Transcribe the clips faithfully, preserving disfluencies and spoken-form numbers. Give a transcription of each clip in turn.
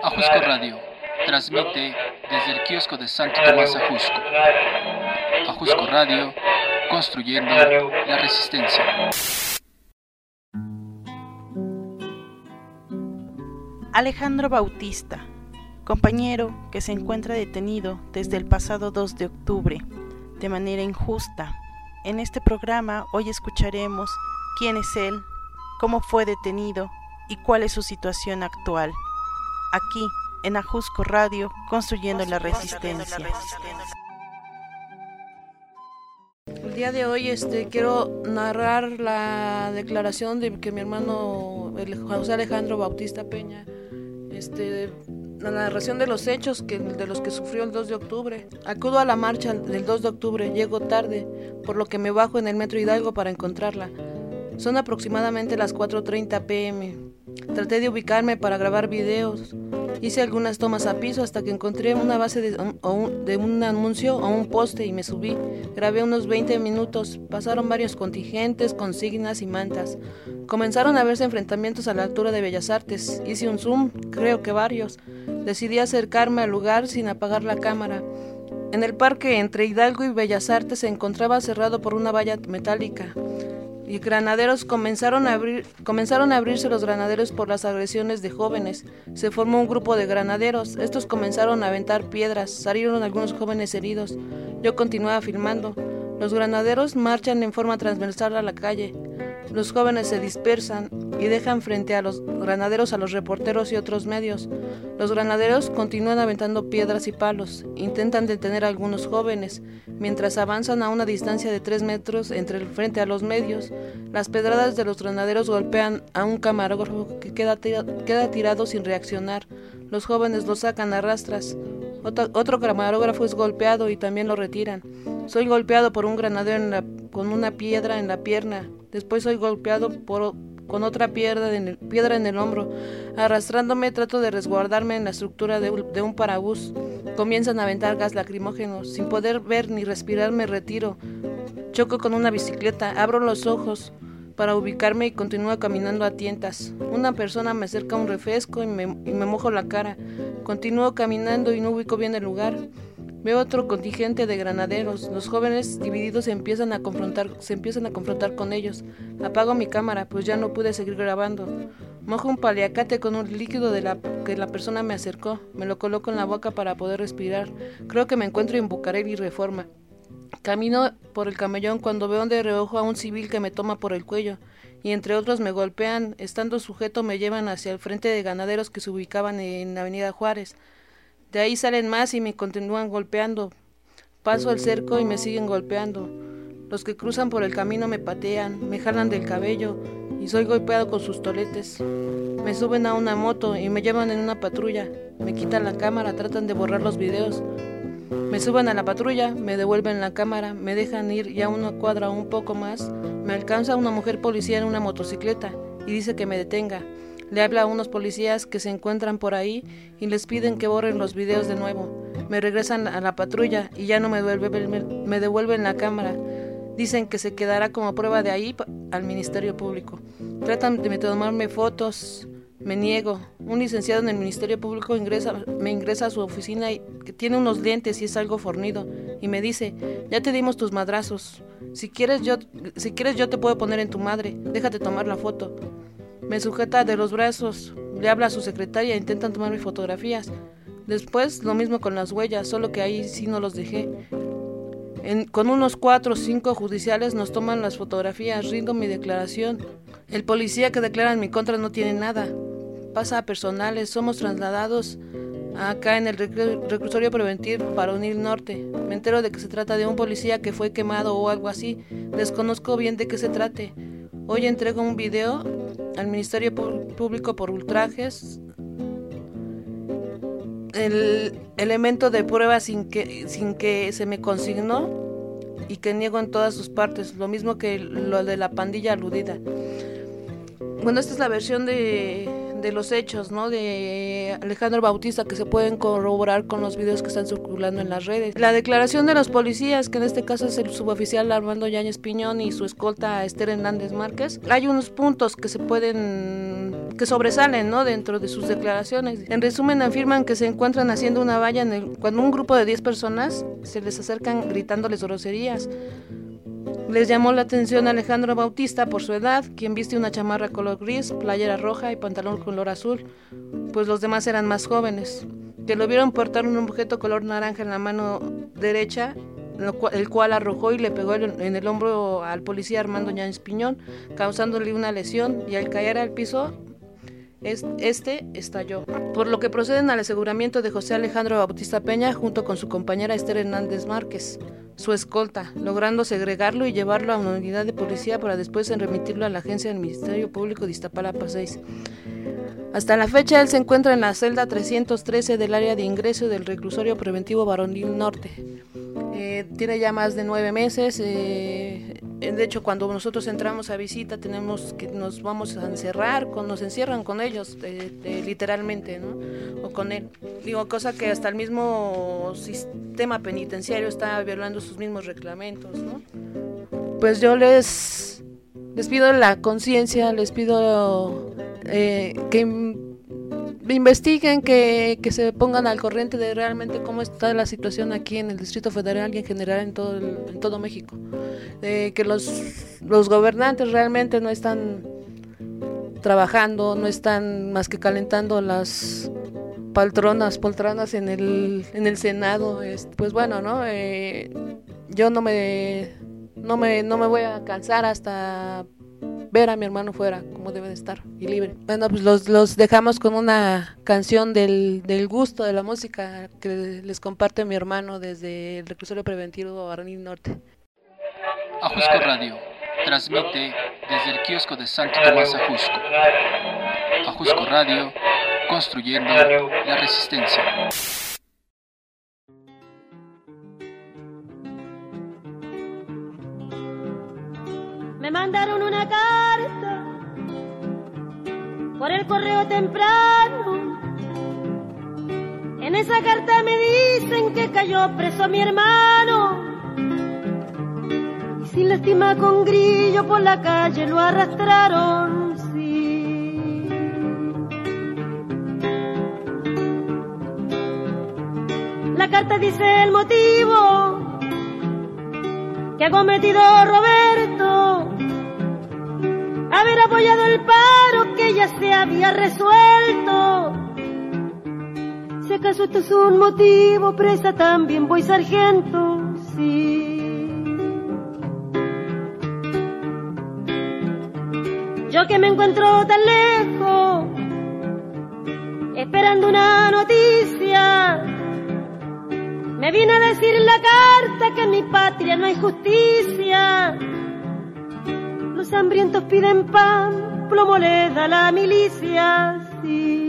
Ajusco Radio transmite desde el kiosco de Santo Tomás Ajusco. Ajusco Radio, construyendo la resistencia. Alejandro Bautista, compañero que se encuentra detenido desde el pasado dos de octubre, de manera injusta. En este programa hoy escucharemos quién es él, cómo fue detenido y cuál es su situación actual. Aquí, en Ajusco Radio, construyendo la resistencia. El día de hoy este, quiero narrar la declaración de que mi hermano el José Alejandro Bautista Peña, este, la narración de los hechos que, de los que sufrió el dos de octubre. Acudo a la marcha del dos de octubre, llego tarde, por lo que me bajo en el Metro Hidalgo para encontrarla. Son aproximadamente las cuatro treinta pm. Traté de ubicarme para grabar videos. Hice algunas tomas a piso hasta que encontré una base de un, de un anuncio o un poste y me subí. Grabé unos veinte minutos. Pasaron varios contingentes, consignas y mantas. Comenzaron a verse enfrentamientos a la altura de Bellas Artes. Hice un zoom, creo que varios. Decidí acercarme al lugar sin apagar la cámara. En el parque entre Hidalgo y Bellas Artes se encontraba cerrado por una valla metálica. Y granaderos comenzaron a abrir, comenzaron a abrirse los granaderos por las agresiones de jóvenes. Se formó un grupo de granaderos. Estos comenzaron a aventar piedras. Salieron algunos jóvenes heridos. Yo continuaba filmando. Los granaderos marchan en forma transversal a la calle. Los jóvenes se dispersan y dejan frente a los granaderos a los reporteros y otros medios. Los granaderos continúan aventando piedras y palos. Intentan detener a algunos jóvenes, mientras avanzan a una distancia de tres metros entre el frente a los medios. Las pedradas de los granaderos golpean a un camarógrafo que queda, tira, queda tirado sin reaccionar. Los jóvenes lo sacan a rastras. Otro, otro camarógrafo es golpeado y también lo retiran. Soy golpeado por un granadero en la, con una piedra en la pierna. Después soy golpeado por, con otra piedra en, el, piedra en el hombro. Arrastrándome trato de resguardarme en la estructura de, de un parabús. Comienzan a aventar gas lacrimógeno. Sin poder ver ni respirar me retiro. Choco con una bicicleta. Abro los ojos para ubicarme y continúo caminando a tientas. Una persona me acerca un refresco y me, y me mojo la cara. Continúo caminando y no ubico bien el lugar. Veo otro contingente de granaderos. Los jóvenes divididos se empiezan a confrontar, se empiezan a confrontar con ellos. Apago mi cámara, pues ya no pude seguir grabando. Mojo un paliacate con un líquido de la que la persona me acercó. Me lo coloco en la boca para poder respirar. Creo que me encuentro en Bucareli Reforma. Camino por el camellón cuando veo de reojo a un civil que me toma por el cuello y entre otros me golpean. Estando sujeto me llevan hacia el frente de ganaderos que se ubicaban en la avenida Juárez. De ahí salen más y me continúan golpeando. Paso el cerco y me siguen golpeando. Los que cruzan por el camino me patean, me jalan del cabello y soy golpeado con sus toletes. Me suben a una moto y me llevan en una patrulla. Me quitan la cámara, tratan de borrar los videos. Me suben a la patrulla, me devuelven la cámara, me dejan ir ya una cuadra o un poco más. Me alcanza una mujer policía en una motocicleta y dice que me detenga. Le habla a unos policías que se encuentran por ahí y les piden que borren los videos de nuevo. Me regresan a la patrulla y ya no me devuelven, me, me devuelven la cámara. Dicen que se quedará como prueba de ahí al Ministerio Público. Tratan de tomarme fotos, me niego. Un licenciado en el Ministerio Público ingresa, me ingresa a su oficina y que tiene unos lentes y es algo fornido y me dice: ya te dimos tus madrazos. Si quieres yo, si quieres yo te puedo poner en tu madre. Déjate tomar la foto. Me sujeta de los brazos, le habla a su secretaria e intentan tomarme fotografías. Después lo mismo con las huellas, solo que ahí sí no los dejé. En, con unos cuatro o cinco judiciales nos toman las fotografías, rindo mi declaración. El policía que declara en mi contra no tiene nada. Pasa a personales, somos trasladados acá en el reclusorio preventivo Varonil Norte. Me entero de que se trata de un policía que fue quemado o algo así. Desconozco bien de qué se trate. Hoy entrego un video al Ministerio Público por ultrajes, el elemento de prueba sin que, sin que se me consignó y que niego en todas sus partes, lo mismo que lo de la pandilla aludida. Bueno, esta es la versión de, de los hechos, ¿no? De Alejandro Bautista, que se pueden corroborar con los videos que están circulando en las redes. La declaración de los policías, que en este caso es el suboficial Armando Yáñez Piñón y su escolta Esther Hernández Márquez, hay unos puntos que se pueden, que sobresalen, ¿no? Dentro de sus declaraciones. En resumen, afirman que se encuentran haciendo una valla en el, cuando un grupo de diez personas se les acercan gritándoles groserías. Les llamó la atención a Alejandro Bautista por su edad, quien viste una chamarra color gris, playera roja y pantalón color azul, pues los demás eran más jóvenes, que lo vieron portar un objeto color naranja en la mano derecha, el cual arrojó y le pegó en el hombro al policía Armando Yáñez Piñón, causándole una lesión, y al caer al piso, este estalló, por lo que proceden al aseguramiento de José Alejandro Bautista Peña junto con su compañera Esther Hernández Márquez, su escolta, logrando segregarlo y llevarlo a una unidad de policía para después remitirlo a la agencia del Ministerio Público de Iztapalapa seis. Hasta la fecha él se encuentra en la celda trescientos trece del área de ingreso del reclusorio preventivo Varonil Norte. Eh, tiene ya más de nueve meses, eh, de hecho cuando nosotros entramos a visita tenemos que nos vamos a encerrar, con, nos encierran con ellos, eh, eh, literalmente, ¿no? O con él. Digo, cosa que hasta el mismo sistema penitenciario está violando sus mismos reglamentos, ¿no? Pues yo les, les pido la conciencia, les pido eh, que investiguen, que, que se pongan al corriente de realmente cómo está la situación aquí en el Distrito Federal y en general en todo, el, en todo México. Eh, que los, los gobernantes realmente no están trabajando, no están más que calentando las poltronas, poltronas en el, en el Senado. Es, pues bueno, ¿no? Eh, yo no me, no, me, no me voy a cansar hasta ver a mi hermano fuera, como debe de estar, y libre. Bueno, pues los, los dejamos con una canción del, del gusto de la música que les comparte mi hermano desde el reclusorio preventivo Varonil Norte. Ajusco Radio transmite desde el kiosco de Santo Tomás Ajusco. Ajusco Radio, construyendo la resistencia. Me mandaron una carta por el correo temprano. En esa carta me dicen que cayó preso mi hermano. Y sin lástima con grillo por la calle lo arrastraron, sí. La carta dice el motivo que ha cometido Roberto, haber apoyado el paro que ya se había resuelto. Si acaso esto es un motivo, presa también voy sargento, sí. Yo que me encuentro tan lejos, esperando una noticia, me vine a decir en la carta que en mi patria no hay justicia. Los hambrientos piden pan, plomo le da la milicia, sí.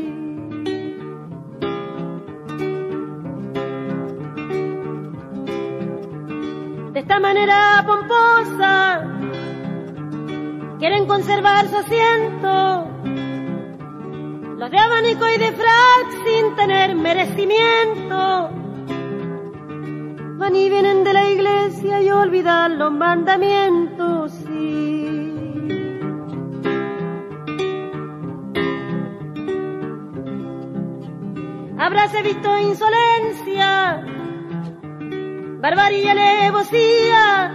De esta manera pomposa quieren conservar su asiento los de abanico y de frac sin tener merecimiento. Van y vienen de la iglesia y olvidan los mandamientos, sí. Habráse visto insolencia, barbarie y alevosía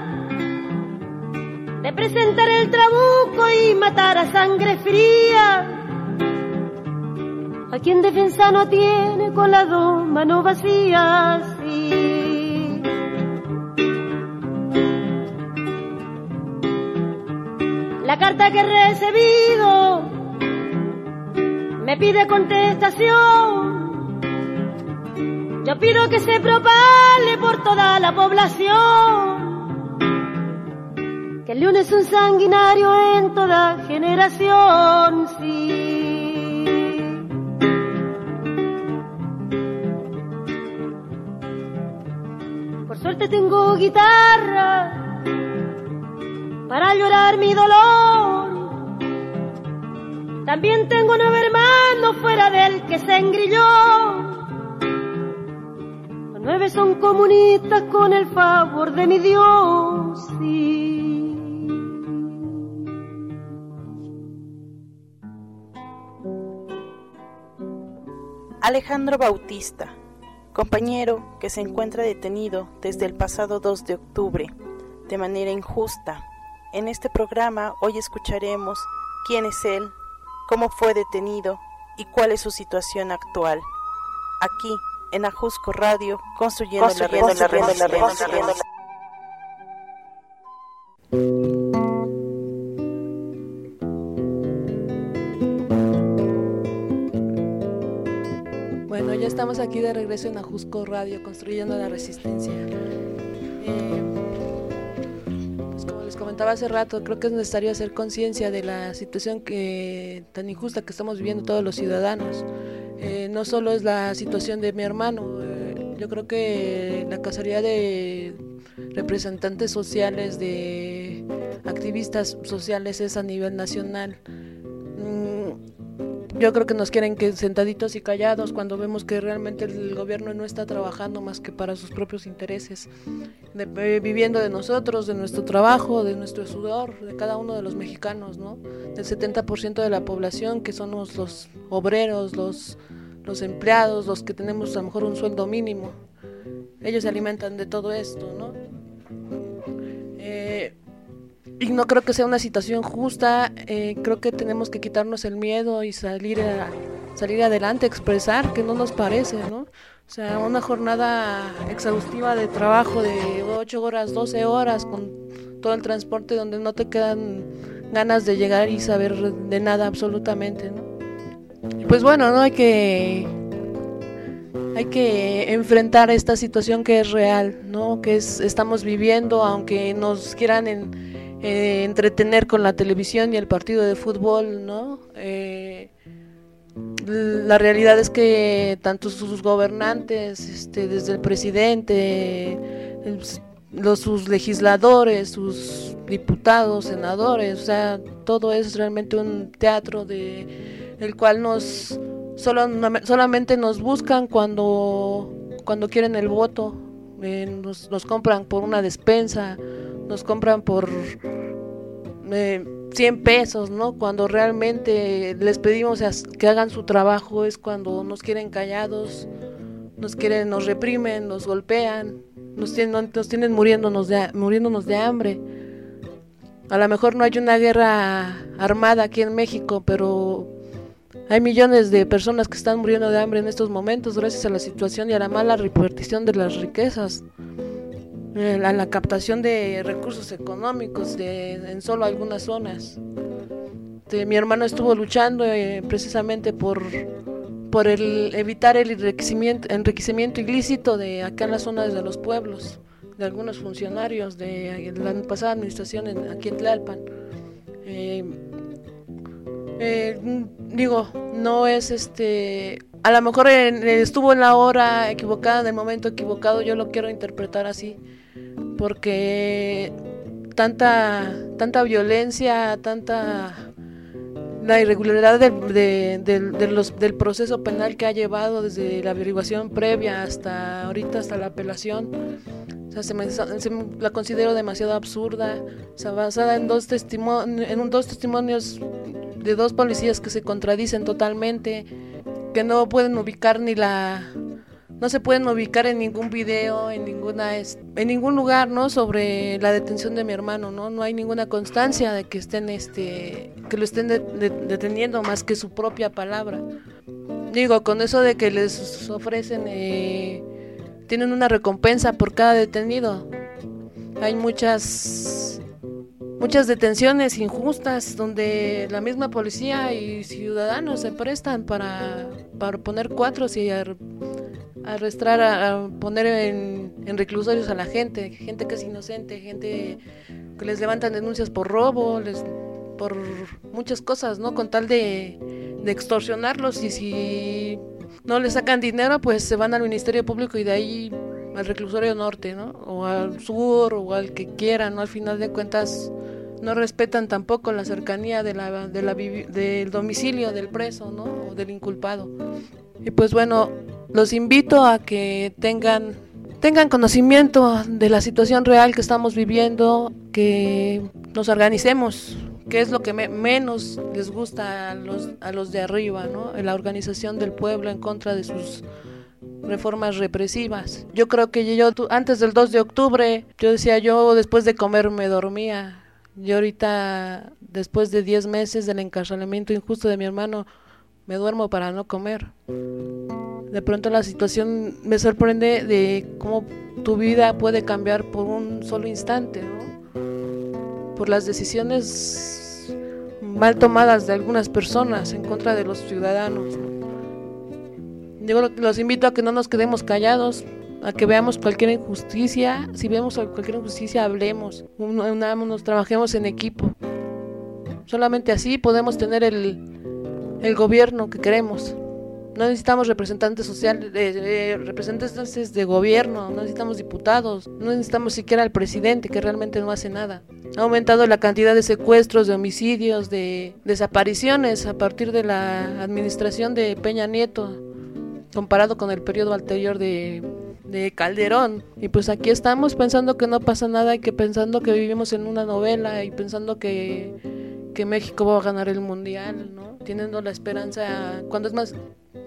de presentar el trabuco y matar a sangre fría a quien defensa no tiene con las dos manos vacías, sí. La carta que he recibido me pide contestación. Yo pido que se propale por toda la población que el león es un sanguinario en toda generación, sí. Por suerte tengo guitarra para llorar mi dolor. También tengo nueve hermanos fuera del que se engrilló. Los nueve son comunistas con el favor de mi Dios, sí. Alejandro Bautista, compañero que se encuentra detenido desde el pasado dos de octubre, de manera injusta. En este programa hoy escucharemos quién es él, cómo fue detenido y cuál es su situación actual. Aquí, en Ajusco Radio, construyendo, construyendo la red, la red, la red, la red. Bueno, ya estamos aquí de regreso en Ajusco Radio, construyendo la resistencia. Eh, pues como les comentaba hace rato, creo que es necesario hacer conciencia de la situación que, tan injusta que estamos viviendo todos los ciudadanos. Eh, no solo es la situación de mi hermano, eh, yo creo que la casualidad de representantes sociales, de activistas sociales es a nivel nacional. Yo creo que nos quieren que sentaditos y callados cuando vemos que realmente el gobierno no está trabajando más que para sus propios intereses, de, viviendo de nosotros, de nuestro trabajo, de nuestro sudor, de cada uno de los mexicanos, ¿no? Del setenta por ciento de la población, que somos los obreros, los, los empleados, los que tenemos a lo mejor un sueldo mínimo. Ellos se alimentan de todo esto, ¿no? Eh, Y no creo que sea una situación justa, eh, creo que tenemos que quitarnos el miedo y salir a, salir adelante, expresar que no nos parece, ¿no? O sea, una jornada exhaustiva de trabajo de ocho horas, doce horas, con todo el transporte donde no te quedan ganas de llegar y saber de nada absolutamente, ¿no? Pues bueno, no hay que... Hay que enfrentar esta situación que es real, ¿no? Que es, estamos viviendo, aunque nos quieran en, eh, entretener con la televisión y el partido de fútbol, ¿no? Eh, la realidad es que tanto sus gobernantes, este, desde el presidente, el, los, sus legisladores, sus diputados, senadores, o sea, todo es realmente un teatro de el cual nos Solo, solamente nos buscan cuando, cuando quieren el voto, eh, nos, nos compran por una despensa, nos compran por eh, cien pesos, ¿no? Cuando realmente les pedimos que hagan su trabajo es cuando nos quieren callados, nos quieren, nos reprimen, nos golpean, nos tienen, nos tienen muriéndonos de, muriéndonos de hambre. A lo mejor no hay una guerra armada aquí en México, pero hay millones de personas que están muriendo de hambre en estos momentos gracias a la situación y a la mala repartición de las riquezas, eh, a la captación de recursos económicos de, en solo algunas zonas. De, mi hermano estuvo luchando eh, precisamente por, por el, evitar el enriquecimiento, enriquecimiento ilícito de acá en las zonas de los pueblos, de algunos funcionarios de, de la pasada administración en, aquí en Tlalpan. Eh, Eh, digo, no es este, a lo mejor en, estuvo en la hora equivocada, en el momento equivocado, yo lo quiero interpretar así, porque tanta, tanta violencia, tanta la irregularidad de, de, de, de los, del proceso penal que ha llevado desde la averiguación previa hasta ahorita, hasta la apelación. O sea, se me, se me, la considero demasiado absurda, o sea, basada en dos testimonios, en un, dos testimonios de dos policías que se contradicen totalmente, que no pueden ubicar ni la, no se pueden ubicar en ningún video, en ninguna, en ningún lugar, ¿no? Sobre la detención de mi hermano, ¿no? No hay ninguna constancia de que estén, este, que lo estén de, de, deteniendo más que su propia palabra. Digo, con eso de que les ofrecen, eh, tienen una recompensa por cada detenido. Hay muchas muchas detenciones injustas donde la misma policía y ciudadanos se prestan para, para poner cuatros y ar, arrestar, a, a poner en, en reclusorios a la gente, gente que es inocente, gente que les levantan denuncias por robo, les, por muchas cosas, ¿no? Con tal de, de extorsionarlos, y si no les sacan dinero, pues se van al Ministerio Público y de ahí al reclusorio norte, ¿no? O al sur o al que quieran, ¿no? Al final de cuentas no respetan tampoco la cercanía de la, de la, del domicilio del preso, ¿no? O del inculpado. Y pues bueno, los invito a que tengan, tengan conocimiento de la situación real que estamos viviendo, que nos organicemos, que es lo que me, menos les gusta a los, a los de arriba, ¿no? La organización del pueblo en contra de sus reformas represivas. Yo creo que yo antes del dos de octubre, yo decía, yo después de comer me dormía. Yo ahorita, después de diez meses del encarcelamiento injusto de mi hermano, me duermo para no comer. De pronto la situación me sorprende de cómo tu vida puede cambiar por un solo instante, ¿no? Por las decisiones mal tomadas de algunas personas en contra de los ciudadanos, ¿no? Yo los invito a que no nos quedemos callados, a que veamos cualquier injusticia. Si vemos cualquier injusticia, hablemos, unámonos, trabajemos en equipo. Solamente así podemos tener el, el gobierno que queremos. No necesitamos representantes sociales, eh, representantes de gobierno, no necesitamos diputados, no necesitamos siquiera al presidente, que realmente no hace nada. Ha aumentado la cantidad de secuestros, de homicidios, de desapariciones a partir de la administración de Peña Nieto, comparado con el periodo anterior de de Calderón. Y pues aquí estamos pensando que no pasa nada, y que pensando que vivimos en una novela, y pensando que, que México va a ganar el mundial, ¿no? Teniendo la esperanza, cuando es más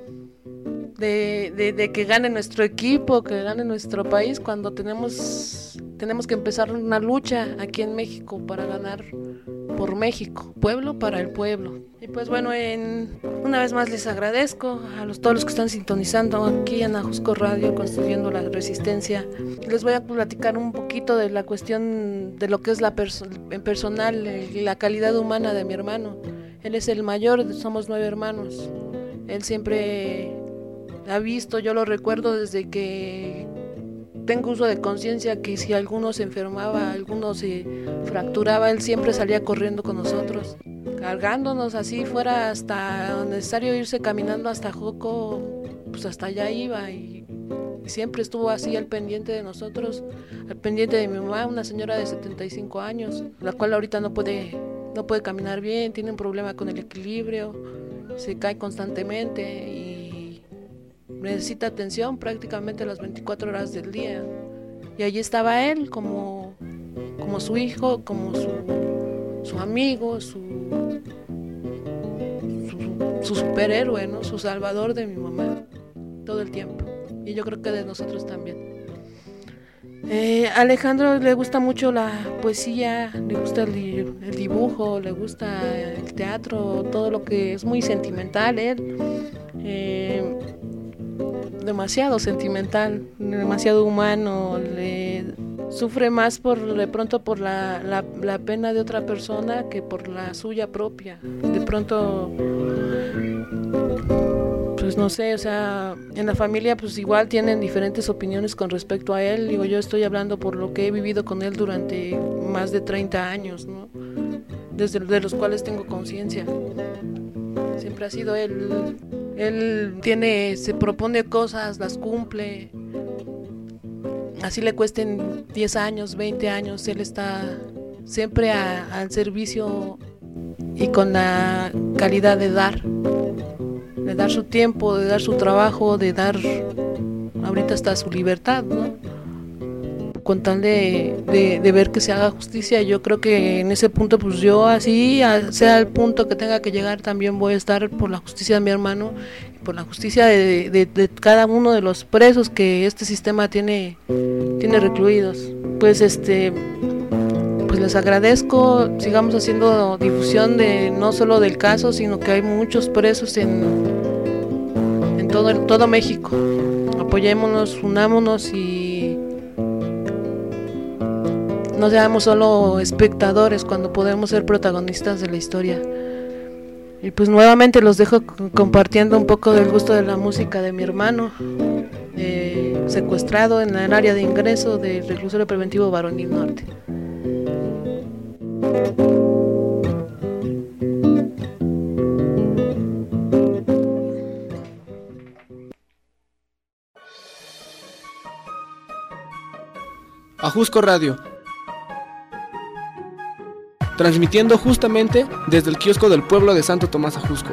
de, de, de que gane nuestro equipo, que gane nuestro país, cuando tenemos tenemos que empezar una lucha aquí en México para ganar por México, pueblo para el pueblo. Y pues bueno, en, una vez más les agradezco a los, todos los que están sintonizando aquí en Ajusco Radio, construyendo la resistencia. Les voy a platicar un poquito de la cuestión de lo que es la perso- en personal, eh, la calidad humana de mi hermano. Él es el mayor, somos nueve hermanos. Él siempre ha visto, yo lo recuerdo desde que tengo uso de conciencia, que si alguno se enfermaba, alguno se fracturaba, él siempre salía corriendo con nosotros, cargándonos así fuera hasta necesario irse caminando hasta Joco, pues hasta allá iba, y, y siempre estuvo así al pendiente de nosotros, al pendiente de mi mamá, una señora de setenta y cinco años, la cual ahorita no puede, no puede caminar bien, tiene un problema con el equilibrio, se cae constantemente y necesita atención prácticamente las veinticuatro horas del día. Y allí estaba él como, como su hijo, como su, su amigo, su, su, su superhéroe, ¿no? Su salvador de mi mamá, todo el tiempo. Y yo creo que de nosotros también. Eh, a Alejandro le gusta mucho la poesía, le gusta el, el dibujo, le gusta el teatro, todo lo que es muy sentimental él. Eh, demasiado sentimental, demasiado humano, le sufre más por de pronto por la, la, la pena de otra persona que por la suya propia. De pronto, pues no sé, o sea, en la familia pues igual tienen diferentes opiniones con respecto a él. Digo, yo estoy hablando por lo que he vivido con él durante más de treinta años, ¿no? Desde de los cuales tengo conciencia. Siempre ha sido él. Él tiene, se propone cosas, las cumple, así le cuesten diez años, veinte años, él está siempre a, al servicio y con la calidad de dar, de dar su tiempo, de dar su trabajo, de dar ahorita hasta su libertad, ¿no? Con tal de, de, de ver que se haga justicia. Yo creo que en ese punto, pues yo así, sea el punto que tenga que llegar, también voy a estar por la justicia de mi hermano, por la justicia de, de, de cada uno de los presos que este sistema tiene, tiene recluidos. Pues este, pues les agradezco, sigamos haciendo difusión de no solo del caso, sino que hay muchos presos en, en todo, en todo México. Apoyémonos, unámonos y no seamos solo espectadores cuando podemos ser protagonistas de la historia. Y pues nuevamente los dejo compartiendo un poco del gusto de la música de mi hermano, eh, secuestrado en el área de ingreso del reclusorio preventivo Varonil Norte. Ajusco Radio. transmitiendo justamente desde el kiosco del pueblo de Santo Tomás Ajusco.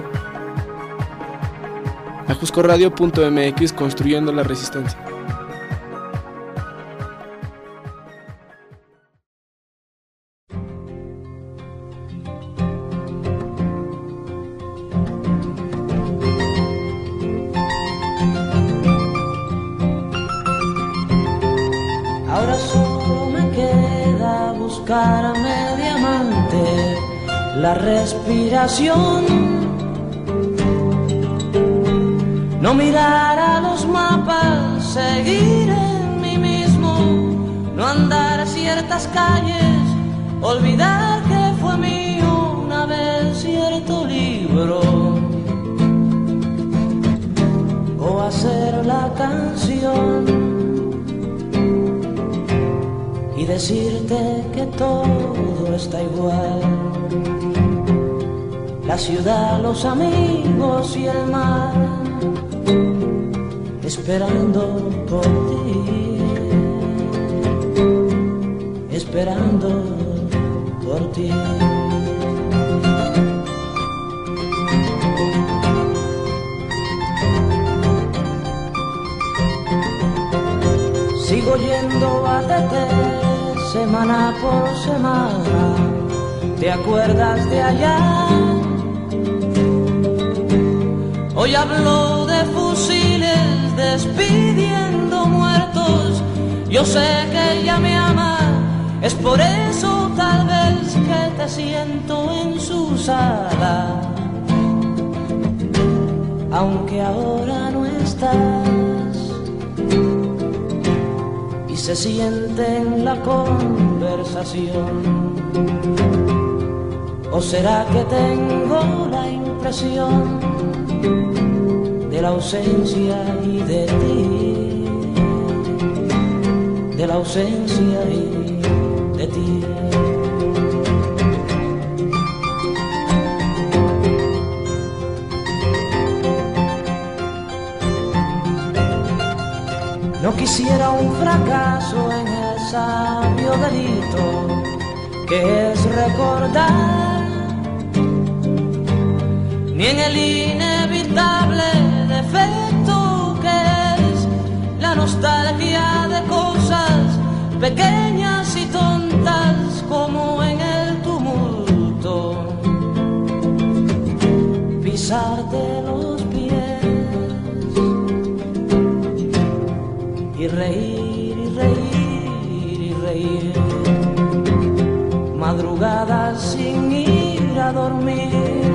ajusco radio punto m x, construyendo la resistencia. Ahora solo me queda buscar a mediamente la respiración, no mirar a los mapas, seguir en mí mismo, no andar ciertas calles, olvidar que fue mío una vez cierto libro, o hacer la canción y decirte que todo está igual, la ciudad, los amigos y el mar, esperando por ti, esperando por ti. Sigo yendo a Tete semana por semana, ¿te acuerdas de allá? Hoy hablo de fusiles despidiendo muertos, yo sé que ella me ama, es por eso tal vez que te siento en su sala, aunque ahora no estás. Y se siente en la conversación, ¿o será que tengo la impresión de la ausencia y de ti, de la ausencia y de ti? No quisiera un fracaso en el sabio delito que es recordar, ni en el inevitable defecto que es la nostalgia de cosas pequeñas y tontas, como en el tumulto pisarte los pies y reír y reír y reír, madrugadas sin ir a dormir.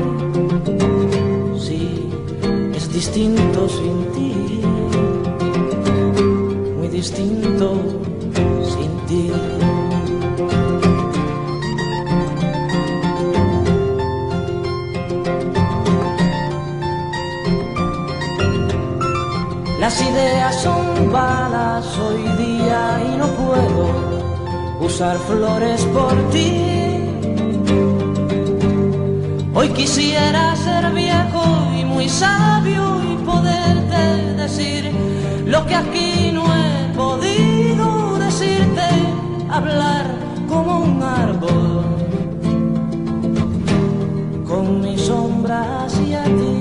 Sí, es distinto sin ti, muy distinto sin ti. Las ideas son balas hoy día y no puedo usar flores por ti. Hoy quisiera ser viejo y muy sabio y poderte decir lo que aquí no he podido decirte, hablar como un árbol con mi sombra hacia ti,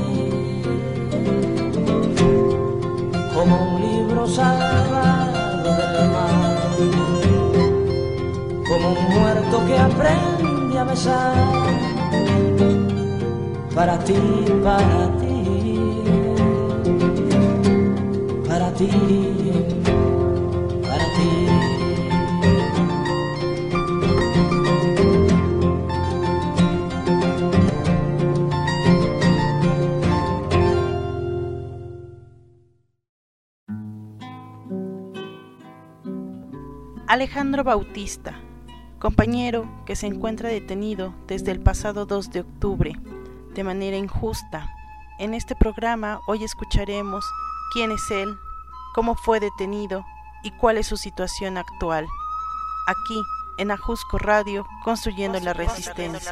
como un libro salvado del mar, como un muerto que aprende a besar, para ti, para ti, para ti, para ti. Alejandro Bautista, compañero que se encuentra detenido desde el pasado dos de octubre, de manera injusta. En este programa hoy escucharemos quién es él, cómo fue detenido y cuál es su situación actual. Aquí, en Ajusco Radio, construyendo la resistencia.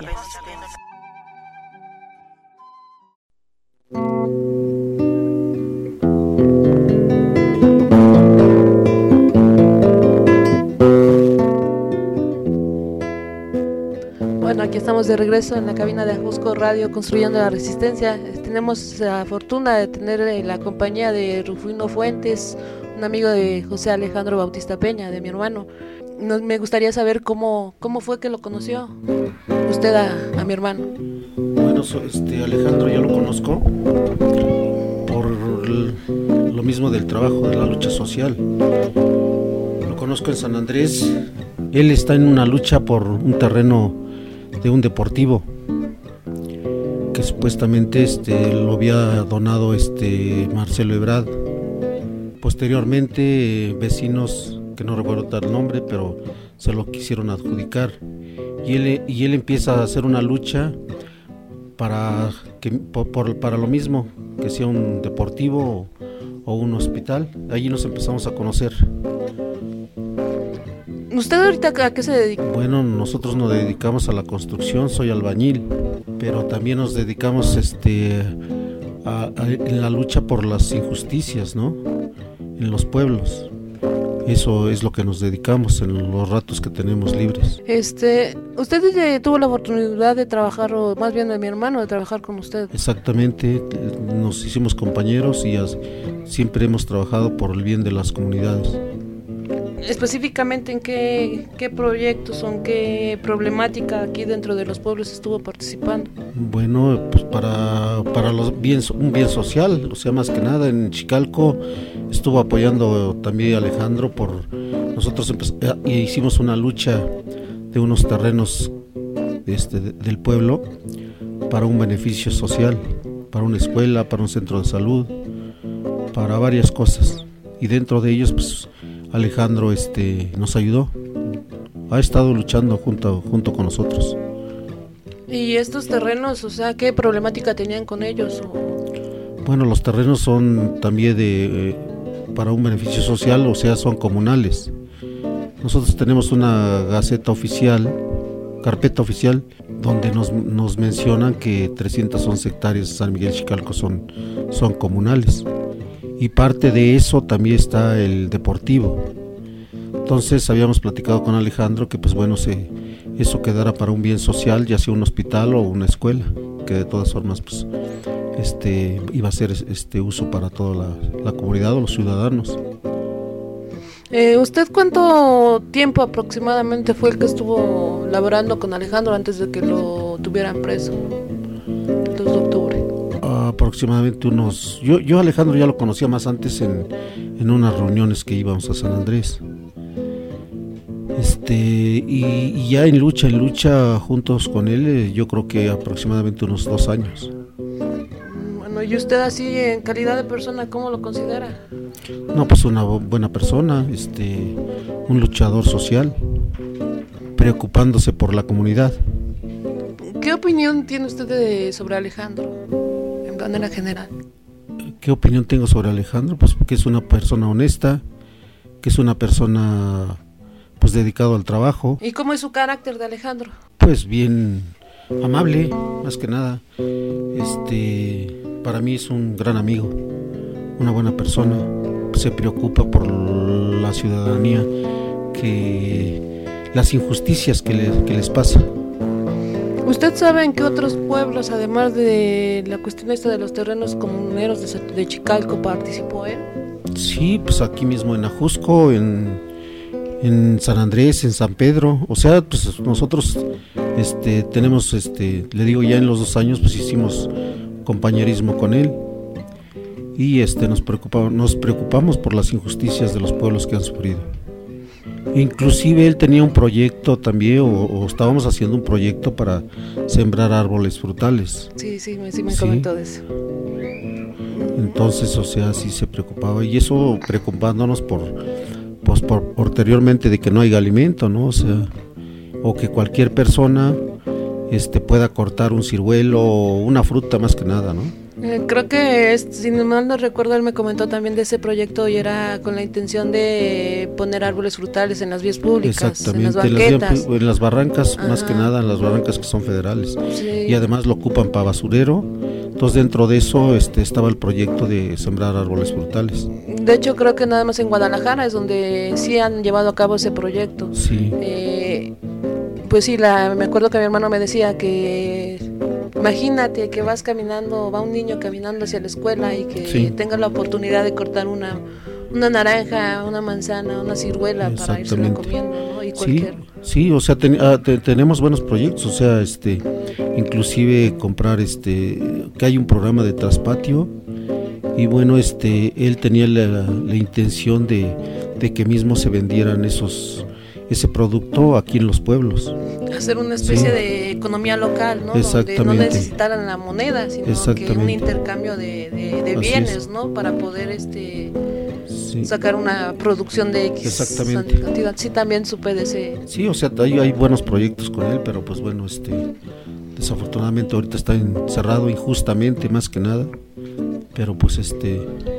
estamos de regreso en la cabina de Ajusco Radio, construyendo la resistencia. Tenemos la fortuna de tener la compañía de Rufino Fuentes, un amigo de José Alejandro Bautista Peña, de mi hermano. Nos, me gustaría saber cómo, cómo fue que lo conoció usted a, a mi hermano. Bueno, este, Alejandro ya lo conozco por lo mismo del trabajo, de la lucha social. Lo conozco en San Andrés. Él está en una lucha por un terreno de un deportivo que supuestamente este, lo había donado este, Marcelo Ebrard. Posteriormente, vecinos, que no recuerdo tal nombre, pero se lo quisieron adjudicar. Y él, y él empieza a hacer una lucha para, que, por, por, para lo mismo, que sea un deportivo o, o un hospital. Allí nos empezamos a conocer. ¿Usted ahorita a qué se dedica? Bueno, nosotros nos dedicamos a la construcción, soy albañil, pero también nos dedicamos este, a, a, en la lucha por las injusticias, ¿no? En los pueblos. Eso es lo que nos dedicamos en los ratos que tenemos libres. Este, usted tuvo la oportunidad de trabajar, o más bien de mi hermano, de trabajar con usted. Exactamente, nos hicimos compañeros y as, siempre hemos trabajado por el bien de las comunidades. Específicamente, ¿en qué, qué proyectos o en qué problemática aquí dentro de los pueblos estuvo participando? Bueno, pues para, para los bien, un bien social, o sea, más que nada en Chicalco estuvo apoyando también Alejandro. Por nosotros empe- hicimos una lucha de unos terrenos este, de, del pueblo para un beneficio social, para una escuela, para un centro de salud, para varias cosas, y dentro de ellos pues Alejandro este, nos ayudó, ha estado luchando junto, junto con nosotros. ¿Y estos terrenos, o sea, qué problemática tenían con ellos? O... Bueno, los terrenos son también de eh, para un beneficio social, o sea, son comunales. Nosotros tenemos una gaceta oficial, carpeta oficial, donde nos, nos mencionan que trescientas once hectáreas de San Miguel Chicalco son, son comunales. Y parte de eso también está el deportivo. Entonces habíamos platicado con Alejandro que pues bueno, se, eso quedara para un bien social, ya sea un hospital o una escuela, que de todas formas pues este iba a ser este uso para toda la, la comunidad o los ciudadanos. Eh, ¿Usted cuánto tiempo aproximadamente fue el que estuvo laborando con Alejandro antes de que lo tuvieran preso? El dos de octubre. Aproximadamente unos... Yo, yo Alejandro ya lo conocía más antes en, en unas reuniones que íbamos a San Andrés. Este y, y ya en lucha, en lucha juntos con él, yo creo que aproximadamente unos dos años. Bueno, ¿y usted así en calidad de persona cómo lo considera? No, pues una buena persona, este, un luchador social, preocupándose por la comunidad. ¿Qué opinión tiene usted de, sobre Alejandro, en manera general? ¿Qué opinión tengo sobre Alejandro? Pues que es una persona honesta, que es una persona pues dedicado al trabajo. ¿Y cómo es su carácter de Alejandro? Pues bien amable, más que nada. Este, para mí es un gran amigo, una buena persona. Se preocupa por la ciudadanía, que las injusticias que, le, que les pasa. ¿Usted sabe en qué otros pueblos, además de la cuestión esta de los terrenos comuneros de, de Chicalco, participó él? Sí, pues aquí mismo en Ajusco, en, en San Andrés, en San Pedro. O sea, pues nosotros este, tenemos, este, le digo, ya en los dos años pues hicimos compañerismo con él. Y este, nos, preocupa, nos preocupamos por las injusticias de los pueblos que han sufrido. Inclusive él tenía un proyecto también, o, o estábamos haciendo un proyecto para sembrar árboles frutales. Sí, sí, me, sí me sí. comentó de eso. Entonces, o sea, sí se preocupaba, y eso preocupándonos por, pues por posteriormente de que no haya alimento, ¿no? O sea, o que cualquier persona este, pueda cortar un ciruelo o una fruta más que nada, ¿no? Eh, creo que, es, si mal no recuerdo, él me comentó también de ese proyecto y era con la intención de poner árboles frutales en las vías públicas, en las banquetas. En las, en las barrancas, Ajá. Más que nada en las barrancas que son federales. Sí. Y además lo ocupan para basurero. Entonces dentro de eso este, estaba el proyecto de sembrar árboles frutales. De hecho, creo que nada más en Guadalajara es donde sí han llevado a cabo ese proyecto. Sí. Eh, pues sí, la, me acuerdo que mi hermano me decía que imagínate que vas caminando, va un niño caminando hacia la escuela y que sí. tenga la oportunidad de cortar una, una naranja, una manzana, una ciruela para irse comiendo, ¿no? Y cualquier... Sí, sí, o sea, ten, uh, te, tenemos buenos proyectos, o sea, este, inclusive comprar, este, que hay un programa de traspatio y bueno, este, él tenía la, la intención de, de que mismo se vendieran esos, ese producto aquí en los pueblos. Hacer una especie sí. de economía local, ¿no? Donde no necesitaran la moneda, sino que un intercambio de, de, de bienes, ¿no? Para poder este sí. sacar una producción de X Exactamente. cantidad. Sí, también supe de ese... Sí, o sea, hay, hay buenos proyectos con él, pero pues bueno, este desafortunadamente ahorita está encerrado injustamente, más que nada, pero pues este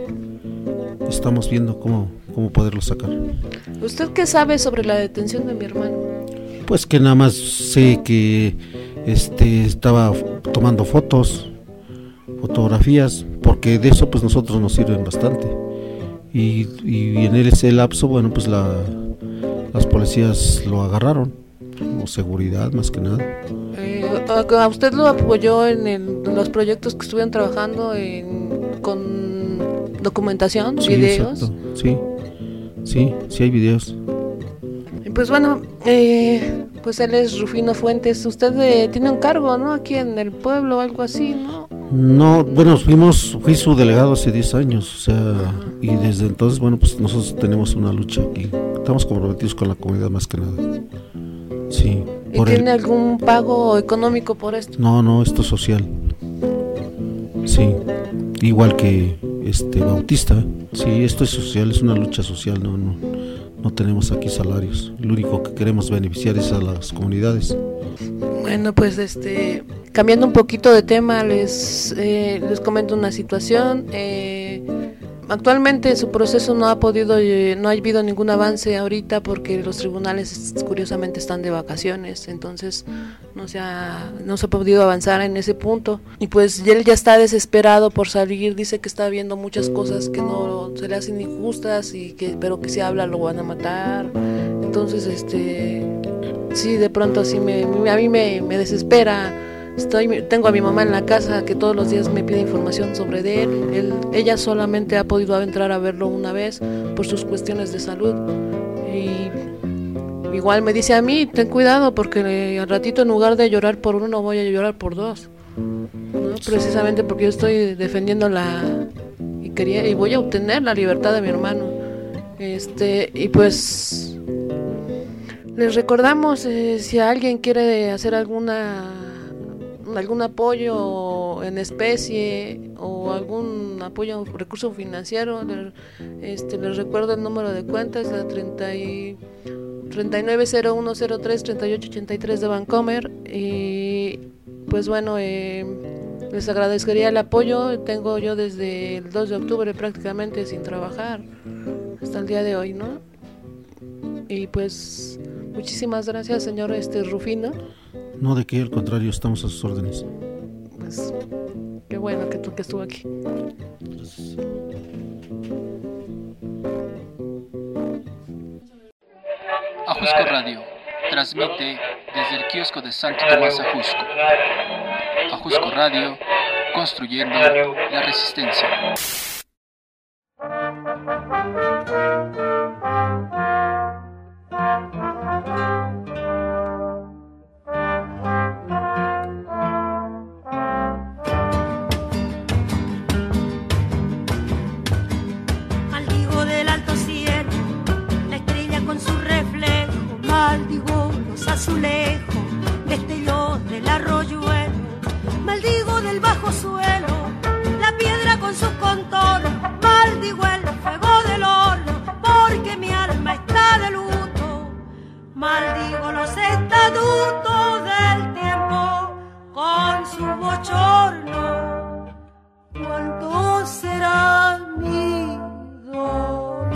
estamos viendo cómo, cómo poderlo sacar. ¿Usted qué sabe sobre la detención de mi hermano? Pues que nada más sé que este estaba tomando fotos, fotografías, porque de eso pues nosotros nos sirven bastante. Y, y en ese lapso, bueno, pues la, las policías lo agarraron, como seguridad más que nada. Eh, ¿A usted lo apoyó en, el, en los proyectos que estuvieron trabajando en, con documentación, sí, videos? Exacto. Sí, sí, sí hay videos. Pues bueno, eh, pues él es Rufino Fuentes. Usted eh, tiene un cargo, ¿no? Aquí en el pueblo o algo así, ¿no? No, bueno, fuimos, fui su delegado hace diez años, o sea, ajá. Y desde entonces, bueno, pues nosotros tenemos una lucha aquí. Estamos comprometidos con la comunidad más que nada. Sí. ¿Y tiene el... algún pago económico por esto? No, no, esto es social. Sí, igual que este Bautista. Sí, esto es social, es una lucha social, no, no. No tenemos aquí salarios, lo único que queremos beneficiar es a las comunidades. Bueno, pues este, cambiando un poquito de tema, les eh, les comento una situación. Eh, actualmente su proceso no ha podido, eh, no ha habido ningún avance ahorita porque los tribunales curiosamente están de vacaciones, entonces no se ha, no se ha podido avanzar en ese punto. Y pues él ya está desesperado por salir, dice que está viendo muchas cosas que no se le hacen injustas y que pero que si habla lo van a matar. Entonces este sí, de pronto así me, a mí me, me desespera. Estoy, tengo a mi mamá en la casa que todos los días me pide información sobre él. él. Ella solamente ha podido entrar a verlo una vez por sus cuestiones de salud. Y igual me dice a mí, ten cuidado porque al ratito en lugar de llorar por uno voy a llorar por dos, ¿no? Precisamente porque yo estoy defendiendo la y quería y voy a obtener la libertad de mi hermano. Este y pues les recordamos eh, si alguien quiere hacer alguna algún apoyo en especie o algún apoyo recurso financiero, este les recuerdo el número de cuenta, es la treinta y treinta y nueve cero uno cero tres treinta y ocho ochenta y tres de Vancomer. Y pues bueno, eh, les agradecería el apoyo. Tengo yo desde el dos de octubre prácticamente sin trabajar hasta el día de hoy, ¿no? Y pues muchísimas gracias, señor este Rufino. No, de qué, al contrario, estamos a sus órdenes. Pues qué bueno que tú que estuvo aquí. Gracias. Ajusco Radio transmite desde el kiosco de Santo Tomás Ajusco. Ajusco Radio, construyendo la resistencia. Maldigo del alto cielo, la estrella con su reflejo, maldigo los azulejos, destellos del arroyuelo, maldigo del bajo suelo, la piedra con sus contornos, maldigo el fuego del horno, porque mi alma está de luto, maldigo los estatutos del tiempo con su bochorno, ¿cuánto será mi dolor?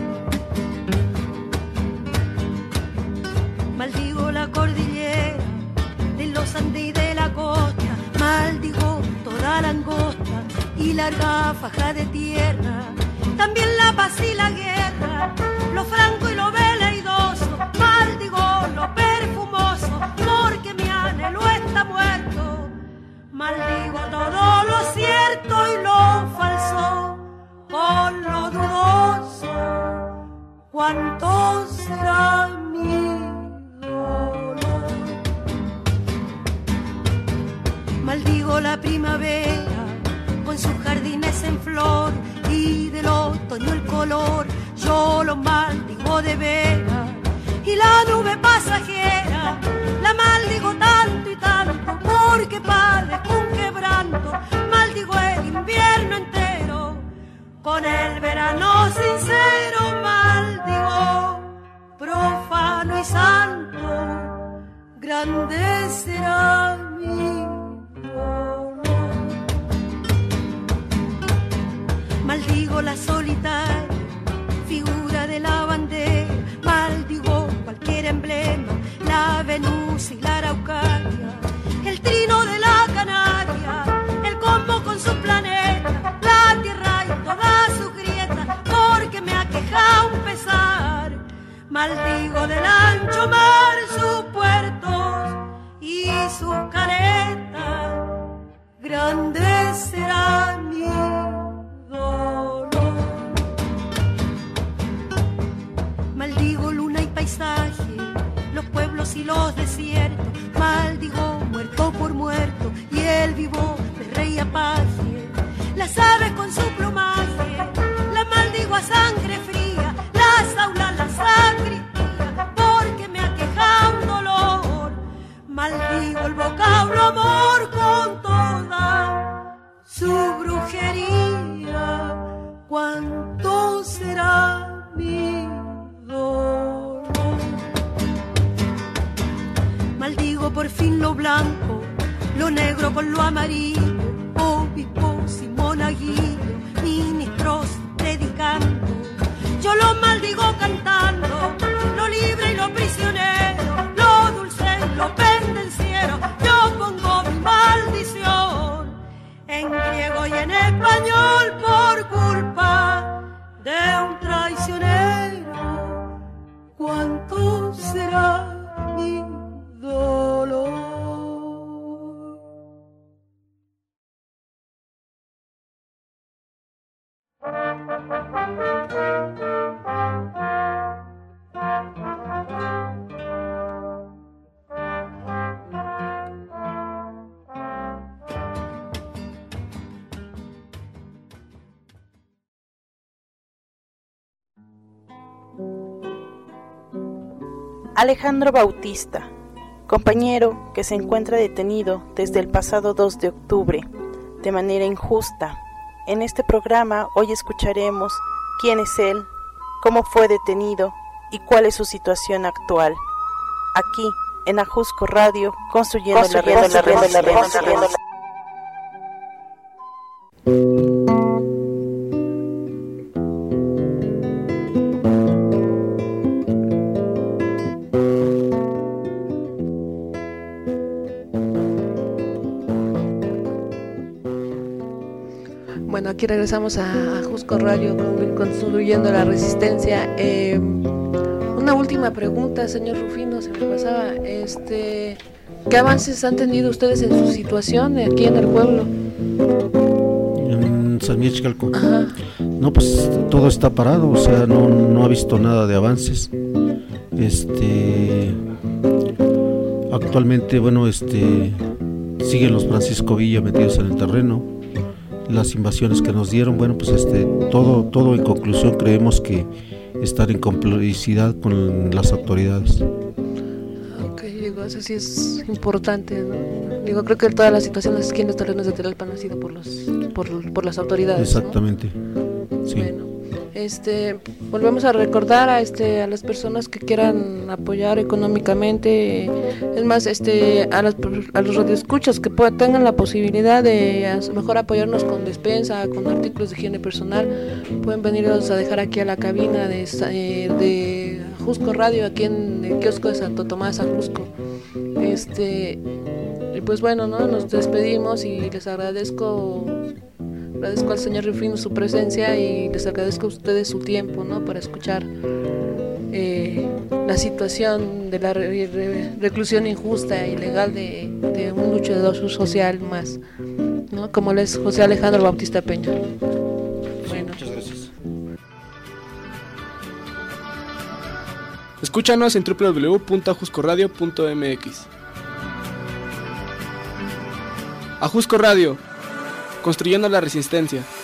Maldigo la cordillera de los Andes y de la costa, maldigo toda la angosta y larga faja de tierra, también la paz y la guerra, lo franco y lo veleidoso, maldigo lo perfumoso, cuánto será mi dolor. Maldigo la primavera con sus jardines en flor y del otoño el color, yo lo maldigo de veras. Y la nube pasajera la maldigo tanto y tanto, porque padezco un quebranto. Maldigo el invierno entero con el verano sincero, maldigo profano y santo, grande será mi dolor. Maldigo la solitaria figura de la bandera, maldigo cualquier emblema, la Venus y la Araucaria, el trino de la Canaria, el combo con su planeta, la tierra y todas sus grietas, porque me aqueja un pesar. Maldigo del ancho mar sus puertos y sus caretas, grande será mi dolor. Maldigo luna y paisaje, los pueblos y los desiertos, maldigo muerto por muerto y el vivo de rey apache, las aves con su plumaje, la maldigo a sangre fría, las aulas, la sacristía, porque me aqueja un dolor. Maldigo el vocablo amor con toda su brujería, cuánto será mi dolor. Maldigo por fin lo blanco, lo negro con lo amarillo, obispos y monaguillos, ministros predicando. Yo lo maldigo cantando, lo libre y lo prisionero, lo dulce y lo pendenciero. Yo pongo mi maldición en griego y en español por culpa de un traicionero. ¿Cuánto será mi dolor? Alejandro Bautista, compañero que se encuentra detenido desde el pasado dos de octubre, de manera injusta. En este programa hoy escucharemos quién es él, cómo fue detenido y cuál es su situación actual. Aquí, en Ajusco Radio, construyendo, construyendo la red, la red, la red, la red. Bueno, aquí regresamos a Ajusco Radio, construyendo la resistencia. Eh, una última pregunta, señor Rufino, se me pasaba. Este, ¿qué avances han tenido ustedes en su situación aquí en el pueblo? En San Miguel Chicalco. Ajá. No, pues todo está parado, o sea, no, no ha visto nada de avances. Este, actualmente, bueno, este, siguen los Francisco Villa metidos en el terreno. Las invasiones que nos dieron, bueno, pues este, todo, todo en conclusión creemos que estar en complicidad con las autoridades. Ok, digo, eso sí es importante, ¿no? Digo, creo que todas las situaciones aquí en los terrenos de Tlalpan han sido por los, por, por las autoridades. Exactamente, ¿no? Sí. Bueno, este, volvemos a recordar a este, a las personas que quieran apoyar económicamente, es más, este, a, las, a los radioescuchas que puedan, tengan la posibilidad de a lo mejor apoyarnos con despensa, con artículos de higiene personal, pueden venirlos a dejar aquí a la cabina de, de Ajusco Radio, aquí en el kiosco de Santo Tomás, Ajusco. Este, y pues bueno, ¿no? Nos despedimos y les agradezco agradezco al señor Rufino su presencia y les agradezco a ustedes su tiempo, ¿no? Para escuchar eh, la situación de la re- re- reclusión injusta e ilegal de, de un luchador social más, ¿no? Como él es José Alejandro Bautista Peña. Sí, bueno. Muchas gracias. Escúchanos en doble u doble u doble u punto ajusco radio punto m x. Ajusco Radio, construyendo la resistencia.